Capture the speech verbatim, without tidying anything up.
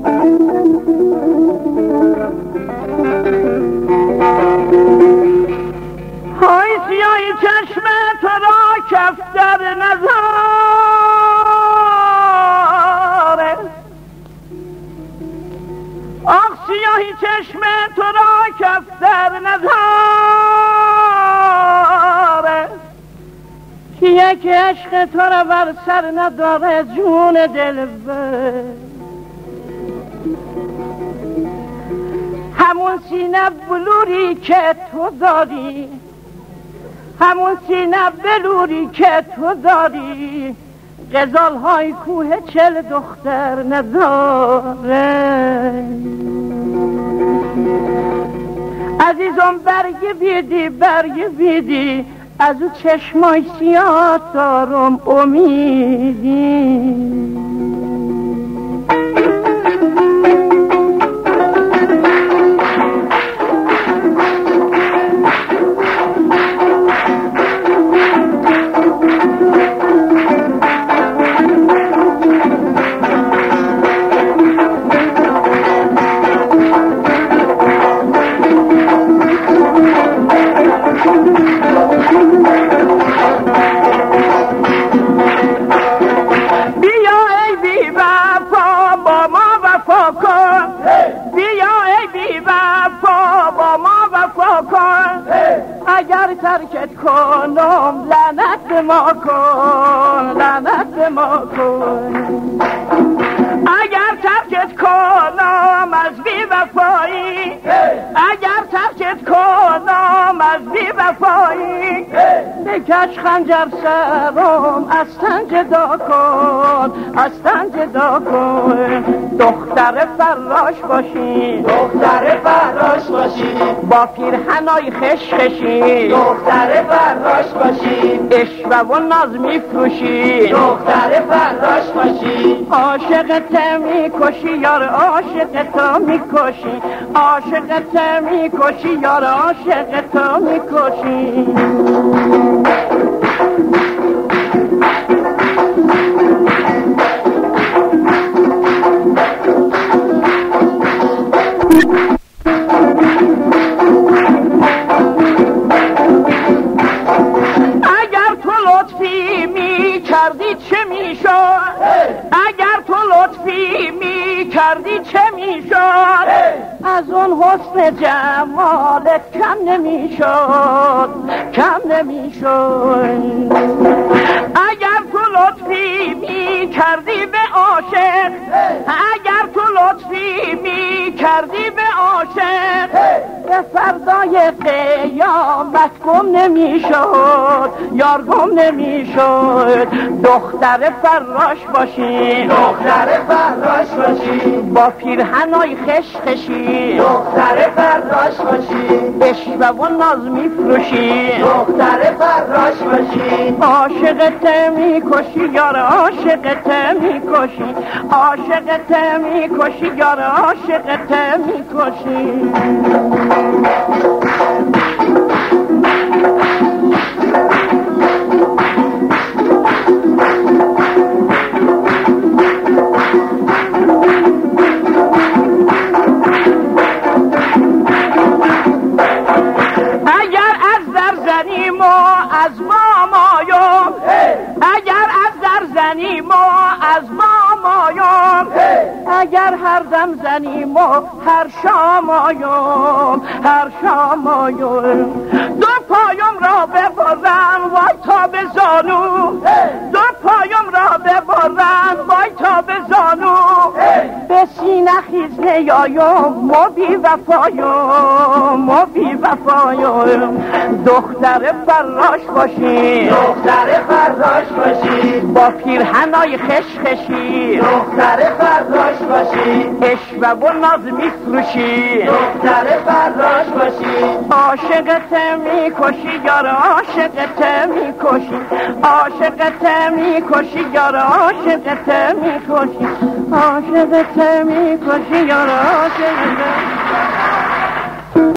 های سیاهی چشم تو را کف در نظاره، آخ سیاهی چشم تو را کف در نظاره، یک عشق تو را بر سر نداره جون دلبر. همون سینه بلوری که تو داری، همون سینه بلوری که تو داری، غزال های کوه چل دختر نداره. عزیزم برگ بیدی برگ بیدی، از او چشمای سیاه دارم امیدی. اگر ترکت کنم لعنت ما کن، لعنت ما کن. اگر ترکت کنم از بی وفایی، اگر ترکت کنم از بی وفایی، بکش خنجر سرم از تن جدا کن، از تن جدا کن. دختر فراش باشی، دختر فراش باشی، با پیرهنای خش خشی، دختر فراش باشی، عشوه و ناز میفروشی، دختر فراش باشی. عاشقت میکشی یار، عاشقت میکشی، عاشقت میکشی یار، عاشقت میکشی. اگر تو لطفی می کردی چه می شد، اگر تو لطفی می کردی چه می شد، از اون حسن جمالت کم نمی شد، کم نمی شد. اگر تو لطفی می کردی به عاشق، اگر تو لطفی می کردی به عاشق، به فردای قیامت گم نمی شد، یار گم نمی شد. دختر فراش باشی، دختر فراش باشی، با پیرهنای خش خشی، دختر فراش باشی، عشوه و ناز میفروشی، دختر فراش باشی. عاشقت میکشی یار، عاشقت میکشی، عاشقت میکشی یار، عاشقت میکشی. اگر از در زنیم و از ما مایم، اگر از در زنیم و از ما مایم، اگر هر دم زنیم و هر شام آیم، هر شام آیم. دو پایم را ببرم وای تا به زانو، دو پایم را ببرم وای تا به زانو، به سینه خیز نیایم ما بی وفایم، ما بی وفایم. دختر فراش باشی، دختر فراش باشی، با پیرهنای خش خشی، دختر فراش باشی، عشوه و ناز میفروشی، دختر فراش باشی. عاشقت میکشی یار، عاشقت میکشی، عاشقت میکشی یار، عاشقت میکشی، عاشقت میکشی یار، عاشقت